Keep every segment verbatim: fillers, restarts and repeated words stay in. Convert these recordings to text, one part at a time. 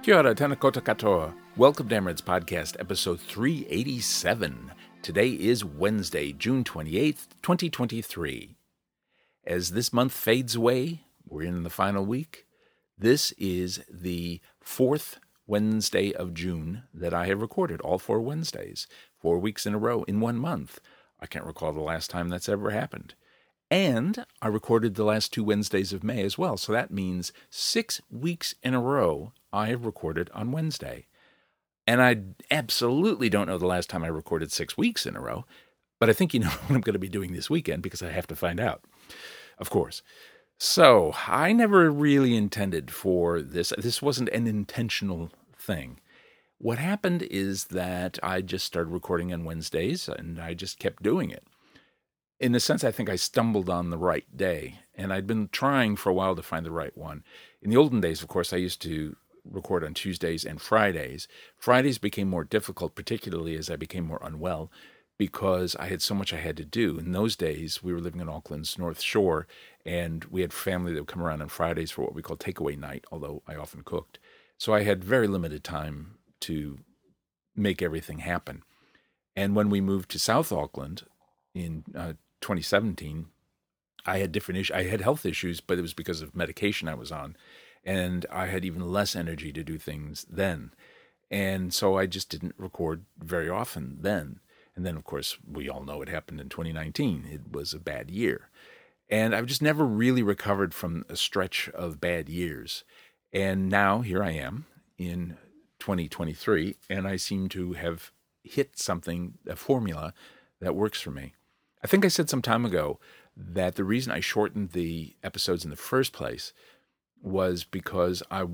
Kia ora, tēnā koutou katoa. Welcome to Emerald's Podcast, episode three eighty-seven. Today is Wednesday, June twenty-eighth, twenty twenty-three. As this month fades away, we're in the final week. This is the fourth Wednesday of June that I have recorded, all four Wednesdays, four weeks in a row in one month. I can't recall the last time that's ever happened. And I recorded the last two Wednesdays of May as well, so that means six weeks in a row I have recorded on Wednesday. And I absolutely don't know the last time I recorded six weeks in a row, but I think you know what I'm going to be doing this weekend because I have to find out, of course. So I never really intended for this. This wasn't an intentional thing. What happened is that I just started recording on Wednesdays, and I just kept doing it. In a sense, I think I stumbled on the right day, and I'd been trying for a while to find the right one. In the olden days, of course, I used to record on Tuesdays and Fridays. Fridays became more difficult, particularly as I became more unwell, because I had so much I had to do. In those days, we were living in Auckland's North Shore, and we had family that would come around on Fridays for what we call takeaway night, although I often cooked. So I had very limited time to make everything happen. And when we moved to South Auckland in uh, twenty seventeen, I had different issues. I had health issues, but it was because of medication I was on. And I had even less energy to do things then. And so I just didn't record very often then. And then, of course, we all know what happened in twenty nineteen. It was a bad year. And I've just never really recovered from a stretch of bad years. And now here I am in twenty twenty-three, and I seem to have hit something, a formula that works for me. I think I said some time ago that the reason I shortened the episodes in the first place was because I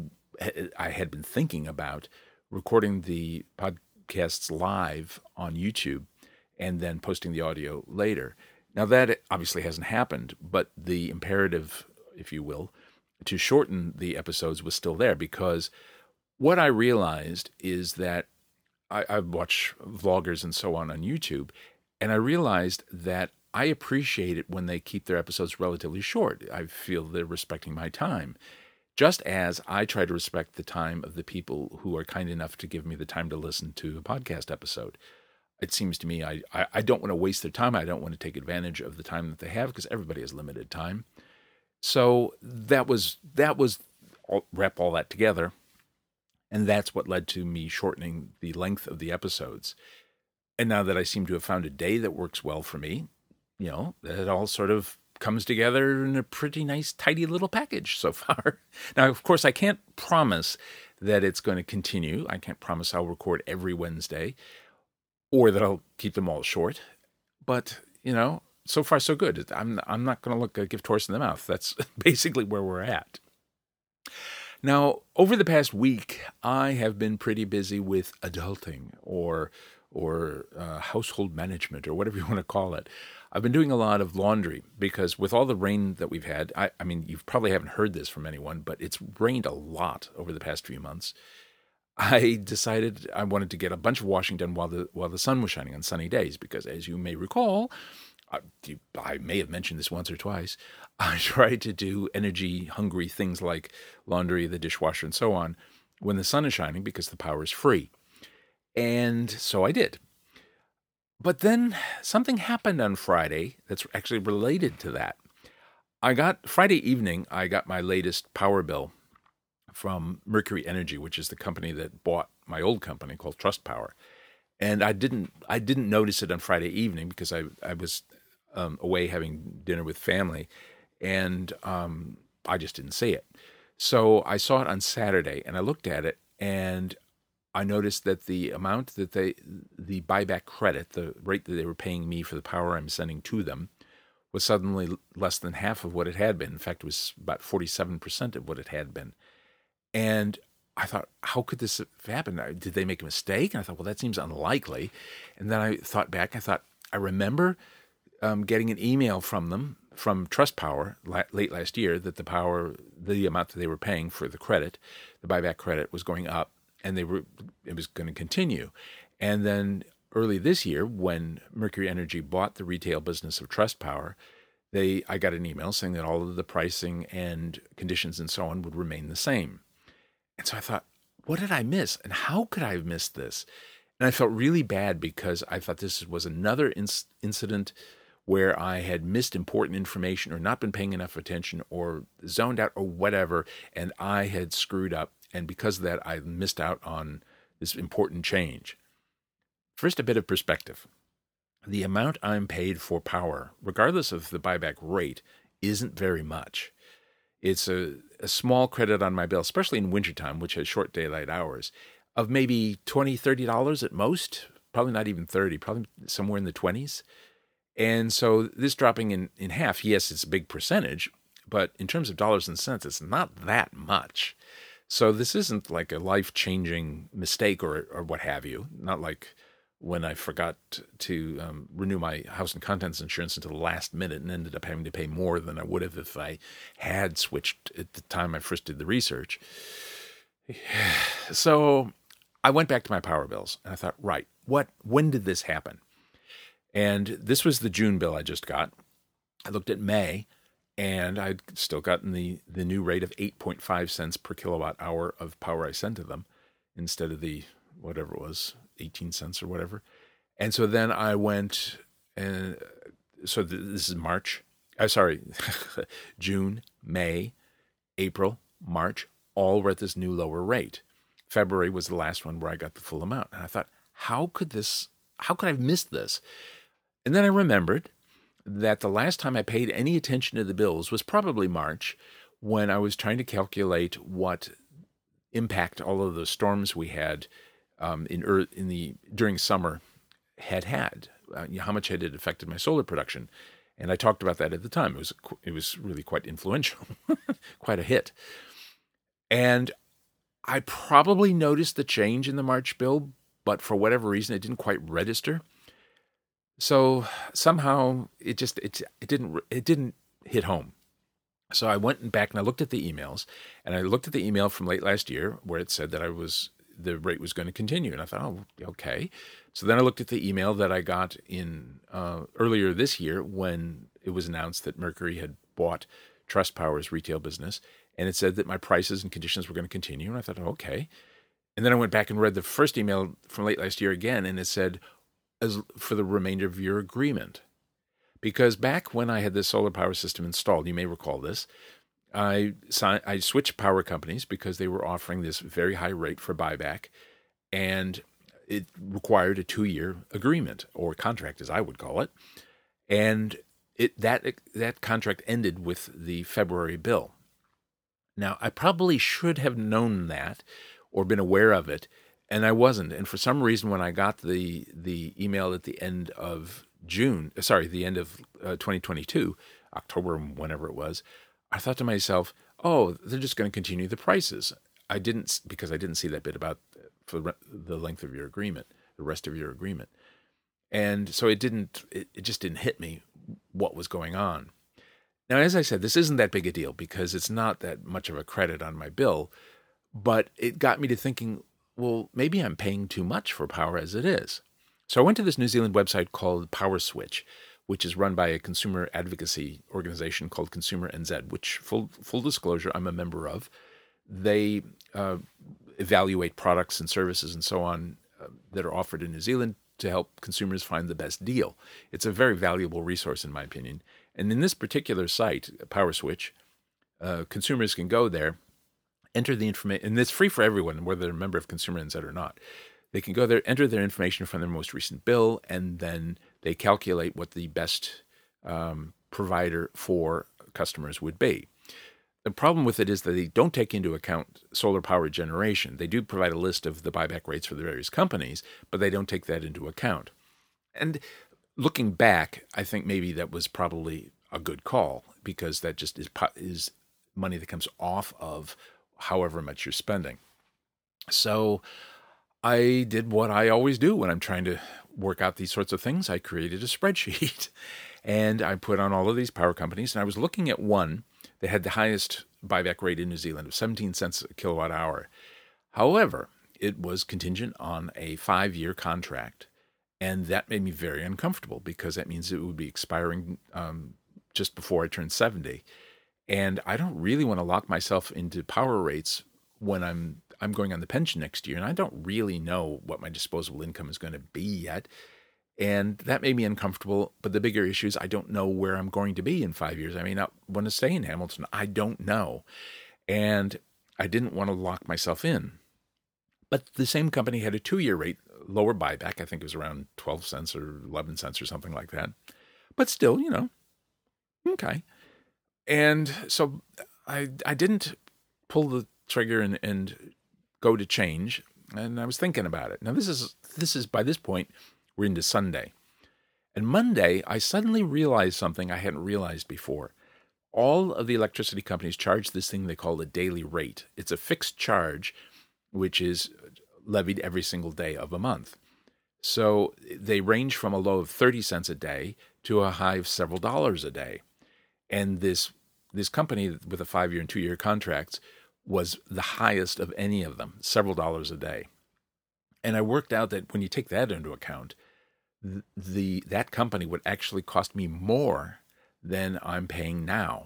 I had been thinking about recording the podcasts live on YouTube and then posting the audio later. Now that obviously hasn't happened, but the imperative, if you will, to shorten the episodes was still there, because what I realized is that I, I watch vloggers and so on on YouTube, and I realized that I appreciate it when they keep their episodes relatively short. I feel they're respecting my time, just as I try to respect the time of the people who are kind enough to give me the time to listen to a podcast episode. It seems to me I, I, I don't want to waste their time. I don't want to take advantage of the time that they have, because everybody has limited time. So that was, that was all, wrap all that together, and that's what led to me shortening the length of the episodes. And now that I seem to have found a day that works well for me, you know, it all sort of comes together in a pretty nice, tidy little package so far. Now, of course, I can't promise that it's going to continue. I can't promise I'll record every Wednesday or that I'll keep them all short. But, you know, so far so good. I'm I'm not going to look a gift horse in the mouth. That's basically where we're at. Now, over the past week, I have been pretty busy with adulting or or uh, household management, or whatever you want to call it. I've been doing a lot of laundry because with all the rain that we've had, I, I mean, you probably haven't heard this from anyone, but it's rained a lot over the past few months. I decided I wanted to get a bunch of washing done while the while the sun was shining on sunny days, because as you may recall, I, I may have mentioned this once or twice, I try to do energy-hungry things like laundry, the dishwasher, and so on when the sun is shining, because the power is free. And so I did. But then something happened on Friday that's actually related to that. I got, Friday evening, I got my latest power bill from Mercury Energy, which is the company that bought my old company called Trust Power. And I didn't I didn't notice it on Friday evening because I, I was um, away having dinner with family, and um, I just didn't see it. So I saw it on Saturday, and I looked at it, and I noticed that the amount that they, the buyback credit, the rate that they were paying me for the power I'm sending to them, was suddenly less than half of what it had been. In fact, it was about forty-seven percent of what it had been. And I thought, how could this have happened? Did they make a mistake? And I thought, well, that seems unlikely. And then I thought back, I thought, I remember um, getting an email from them, from Trust Power, la- late last year, that the power, the amount that they were paying for the credit, the buyback credit, was going up, and they were, it was going to continue. And then early this year, when Mercury Energy bought the retail business of Trust Power, they, I got an email saying that all of the pricing and conditions and so on would remain the same. And so I thought, what did I miss? And how could I have missed this? And I felt really bad because I thought this was another inc- incident where I had missed important information or not been paying enough attention or zoned out or whatever, and I had screwed up. And because of that, I missed out on this important change. First, a bit of perspective. The amount I'm paid for power, regardless of the buyback rate, isn't very much. It's a, a small credit on my bill, especially in wintertime, which has short daylight hours, of maybe twenty dollars, thirty dollars at most, probably not even thirty dollars, probably somewhere in the twenties. And so this dropping in, in half, yes, it's a big percentage, but in terms of dollars and cents, it's not that much. So this isn't like a life-changing mistake or or what have you, not like when I forgot to um, renew my house and contents insurance until the last minute and ended up having to pay more than I would have if I had switched at the time I first did the research. So I went back to my power bills and I thought, right, what? When did this happen? And this was the June bill I just got. I looked at May, and I'd still gotten the, the new rate of eight point five cents per kilowatt hour of power I sent to them instead of the, whatever it was, eighteen cents or whatever. And so then I went, and so this is March, uh, sorry, June, May, April, March, all were at this new lower rate. February was the last one where I got the full amount. And I thought, how could this, how could I have missed this? And then I remembered that the last time I paid any attention to the bills was probably March, when I was trying to calculate what impact all of the storms we had um, in earth, in the during summer had had, uh, you know, how much had it affected my solar production. And I talked about that at the time. It was it was really quite influential, quite a hit. And I probably noticed the change in the March bill, but for whatever reason, it didn't quite register. So somehow it just it it didn't it didn't hit home. So I went back and I looked at the emails, and I looked at the email from late last year where it said that I was the rate was going to continue, and I thought, oh, okay. So then I looked at the email that I got in uh, earlier this year when it was announced that Mercury had bought Trust Power's retail business, and it said that my prices and conditions were going to continue, and I thought, oh, okay. And then I went back and read the first email from late last year again, and it said, as for the remainder of your agreement. Because back when I had this solar power system installed, you may recall this, I signed, I switched power companies because they were offering this very high rate for buyback, and it required a two-year agreement, or contract as I would call it. And it that that contract ended with the February bill. Now, I probably should have known that or been aware of it, and I wasn't. And for some reason, when I got the the email at the end of June, sorry, the end of uh, twenty twenty-two, October, whenever it was, I thought to myself, oh, they're just going to continue the prices. I didn't, because I didn't see that bit about for the length of your agreement, the rest of your agreement. And so it didn't, it, it just didn't hit me what was going on. Now, as I said, this isn't that big a deal because it's not that much of a credit on my bill, but it got me to thinking, well, maybe I'm paying too much for power as it is. So I went to this New Zealand website called Power Switch, which is run by a consumer advocacy organization called Consumer N Z, which, full full disclosure, I'm a member of. They uh, evaluate products and services and so on uh, that are offered in New Zealand to help consumers find the best deal. It's a very valuable resource, in my opinion. And in this particular site, Power Switch, uh, consumers can go there, enter the information, and it's free for everyone, whether they're a member of Consumer N Z or not. They can go there, enter their information from their most recent bill, and then they calculate what the best um, provider for customers would be. The problem with it is that they don't take into account solar power generation. They do provide a list of the buyback rates for the various companies, but they don't take that into account. And looking back, I think maybe that was probably a good call, because that just is is money that comes off of however much you're spending. So I did what I always do when I'm trying to work out these sorts of things. I created a spreadsheet, and I put on all of these power companies, and I was looking at one that had the highest buyback rate in New Zealand of seventeen cents a kilowatt hour. However, it was contingent on a five-year contract, and that made me very uncomfortable because that means it would be expiring um, just before I turned seventy. And I don't really want to lock myself into power rates when I'm I'm going on the pension next year, and I don't really know what my disposable income is going to be yet. And that made me uncomfortable. But the bigger issue is I don't know where I'm going to be in five years. I may not want to stay in Hamilton. I don't know. And I didn't want to lock myself in. But the same company had a two-year rate, lower buyback. I think it was around twelve cents or eleven cents or something like that. But still, you know, okay. And so I I didn't pull the trigger and, and go to change. And I was thinking about it. Now, this is this is by this point, we're into Sunday. And Monday, I suddenly realized something I hadn't realized before. All of the electricity companies charge this thing they call a daily rate. It's a fixed charge, which is levied every single day of a month. So they range from a low of thirty cents a day to a high of several dollars a day. And this this company with a five-year and two-year contracts was the highest of any of them, several dollars a day. And I worked out that when you take that into account, the, the that company would actually cost me more than I'm paying now.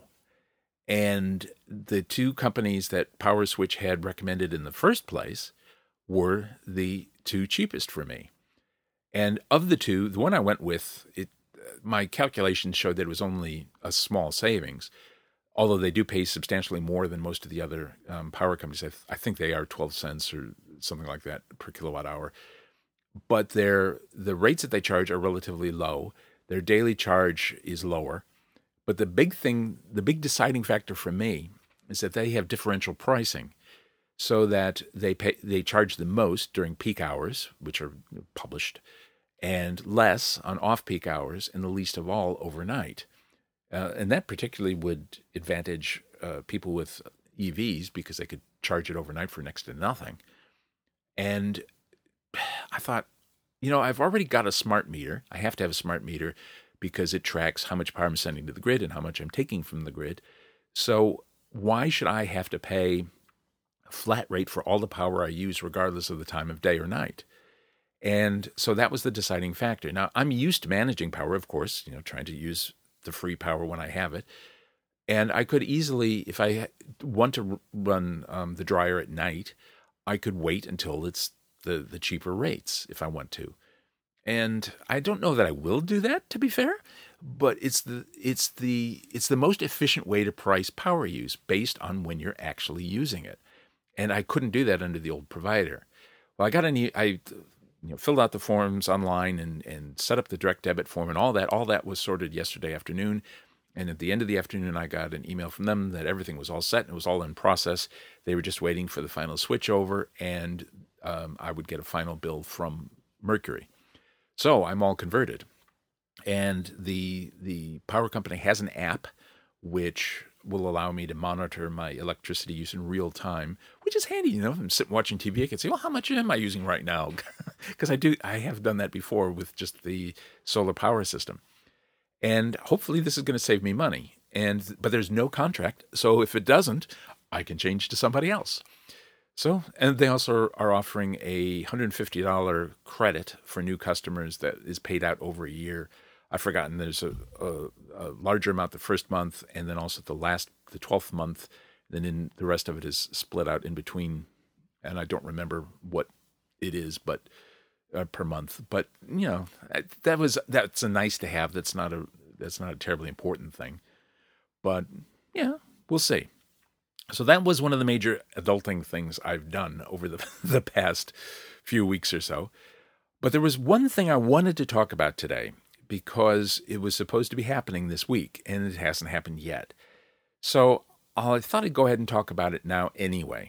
And the two companies that PowerSwitch had recommended in the first place were the two cheapest for me. And of the two, the one I went with, it, my calculations showed that it was only a small savings, although they do pay substantially more than most of the other um, power companies. I, th- I think they are twelve cents or something like that per kilowatt hour. But their the rates that they charge are relatively low. Their daily charge is lower. But the big thing, the big deciding factor for me is that they have differential pricing, so that they pay, they charge the most during peak hours, which are published, and less on off-peak hours, and the least of all overnight. Uh, and that particularly would advantage uh, people with E Vs because they could charge it overnight for next to nothing. And I thought, you know, I've already got a smart meter. I have to have a smart meter because it tracks how much power I'm sending to the grid and how much I'm taking from the grid. So why should I have to pay a flat rate for all the power I use regardless of the time of day or night? And so that was the deciding factor. Now, I'm used to managing power, of course, you know, trying to use the free power when I have it. And I could easily, if I want to run um, the dryer at night, I could wait until it's the, the cheaper rates if I want to. And I don't know that I will do that, to be fair, but it's the it's the it's the most efficient way to price power use based on when you're actually using it. And I couldn't do that under the old provider. Well, I got an I you know filled out the forms online and and set up the direct debit form and all that. All that was sorted yesterday afternoon. And at the end of the afternoon, I got an email from them that everything was all set and it was all in process. They were just waiting for the final switch over, and um, I would get a final bill from Mercury. So I'm all converted. And the the power company has an app which will allow me to monitor my electricity use in real time, which is handy. You know, if I'm sitting watching T V, I can say, well, how much am I using right now? Because I do, I have done that before with just the solar power system. And hopefully this is going to save me money. And but there's no contract, so if it doesn't, I can change to somebody else. So, and they also are offering a one hundred fifty dollars credit for new customers that is paid out over a year. I've forgotten there's a, a, a larger amount the first month, and then also the last, the twelfth month. Then in the rest of it is split out in between, and I don't remember what it is, but uh, per month. But you know, that was that's a nice to have. That's not a that's not a terribly important thing. But yeah, we'll see. So that was one of the major adulting things I've done over the the past few weeks or so. But there was one thing I wanted to talk about today because it was supposed to be happening this week, and it hasn't happened yet. So I thought I'd go ahead and talk about it now anyway.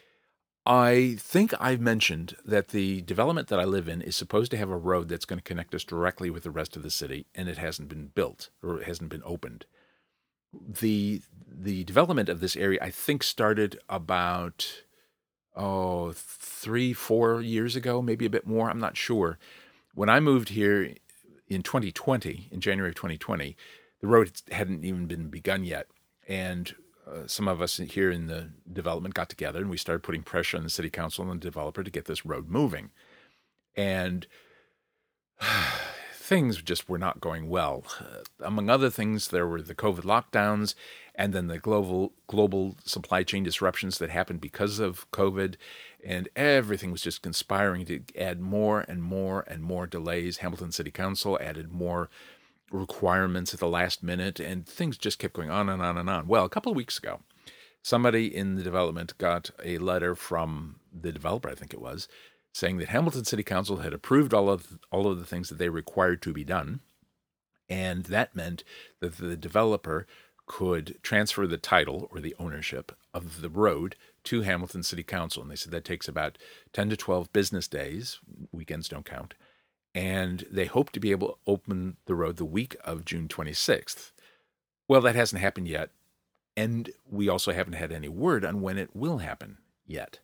I think I've mentioned that the development that I live in is supposed to have a road that's going to connect us directly with the rest of the city, and it hasn't been built, or it hasn't been opened. The the development of this area, I think, started about, oh, three, four years ago, maybe a bit more. I'm not sure. When I moved here in twenty twenty, in January of twenty twenty, the road hadn't even been begun yet. And uh, some of us here in the development got together and we started putting pressure on the city council and the developer to get this road moving. And things just were not going well. Uh, among other things, there were the COVID lockdowns and then the global global supply chain disruptions that happened because of COVID, and everything was just conspiring to add more and more and more delays. Hamilton City Council added more requirements at the last minute, and things just kept going on and on and on. Well, a couple of weeks ago, somebody in the development got a letter from the developer, I think it was, saying that Hamilton City Council had approved all of all of the things that they required to be done, and that meant that the developer could transfer the title or the ownership of the road to Hamilton City Council. And they said that takes about ten to twelve business days. Weekends don't count. And they hope to be able to open the road the week of June twenty-sixth. Well, that hasn't happened yet. And we also haven't had any word on when it will happen yet.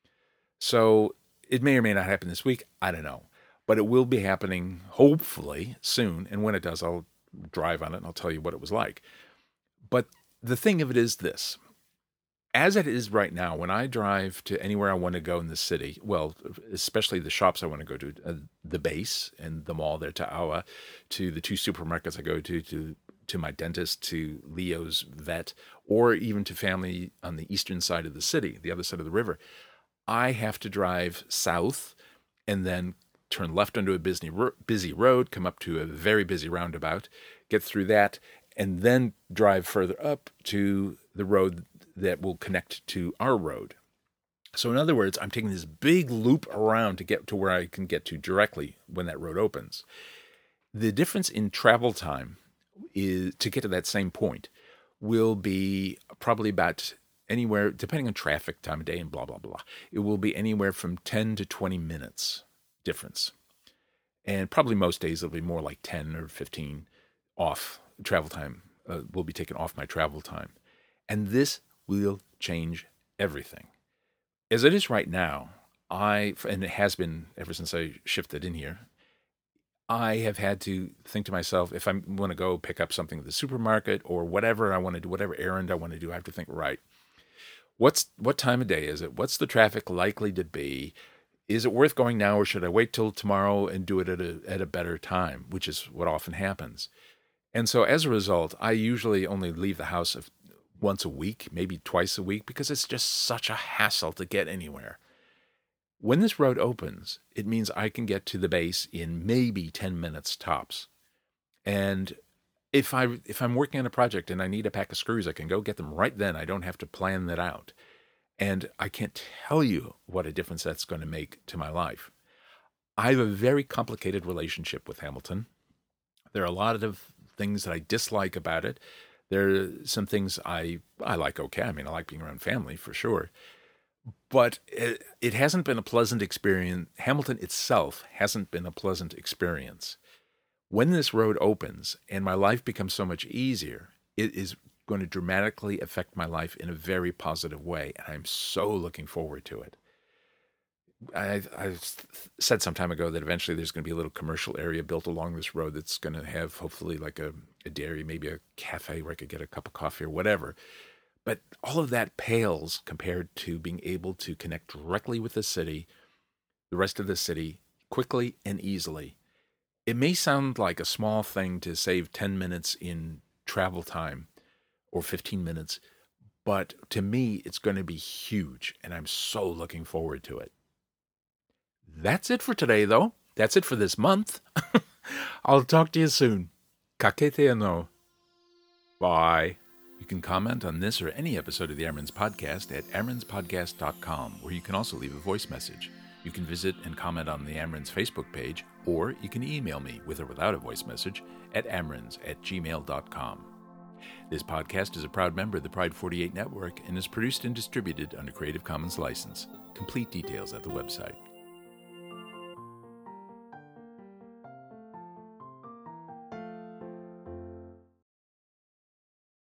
So it may or may not happen this week. I don't know. But it will be happening, hopefully, soon. And when it does, I'll drive on it and I'll tell you what it was like. But the thing of it is this. As it is right now, when I drive to anywhere I want to go in the city, well, especially the shops I want to go to, uh, the base and the mall there, to Awa, to the two supermarkets I go to, to to my dentist, to Leo's vet, or even to family on the eastern side of the city, the other side of the river, I have to drive south and then turn left onto a busy, busy road, come up to a very busy roundabout, get through that, and then drive further up to the road that will connect to our road. So in other words, I'm taking this big loop around to get to where I can get to directly when that road opens. The difference in travel time is to get to that same point will be probably about anywhere, depending on traffic, time of day, and blah, blah, blah. It will be anywhere from ten to twenty minutes difference. And probably most days it'll be more like ten or fifteen off travel time, uh, will be taken off my travel time. And this will change everything. As it is right now, I, and it has been ever since I shifted in here, I have had to think to myself, if I want to go pick up something at the supermarket or whatever I want to do, whatever errand I want to do, I have to think, right, what's what time of day is it? What's the traffic likely to be? Is it worth going now, or should I wait till tomorrow and do it at a at a better time, which is what often happens. And so as a result, I usually only leave the house once a week, maybe twice a week, because it's just such a hassle to get anywhere. When this road opens, it means I can get to the base in maybe ten minutes tops. And if, I, if I'm working on a project and I need a pack of screws, I can go get them right then. I don't have to plan that out. And I can't tell you what a difference that's going to make to my life. I have a very complicated relationship with Hamilton. There are a lot of things that I dislike about it. There are some things I I like okay. I mean, I like being around family for sure. But it, it hasn't been a pleasant experience. Hamilton itself hasn't been a pleasant experience. When this road opens and my life becomes so much easier, it is going to dramatically affect my life in a very positive way. And I'm so looking forward to it. I, I said some time ago that eventually there's going to be a little commercial area built along this road that's going to have hopefully like a, a dairy, maybe a cafe where I could get a cup of coffee or whatever. But all of that pales compared to being able to connect directly with the city, the rest of the city, quickly and easily. It may sound like a small thing to save ten minutes in travel time or fifteen minutes, but to me, it's going to be huge, and I'm so looking forward to it. That's it for today, though. That's it for this month. I'll talk to you soon. Kakete no. Bye. You can comment on this or any episode of the Amron's Podcast at amrons podcast dot com, where you can also leave a voice message. You can visit and comment on the Amron's Facebook page, or you can email me with or without a voice message at amrons at gmail dot com. This podcast is a proud member of the Pride forty-eight Network and is produced and distributed under Creative Commons license. Complete details at the website.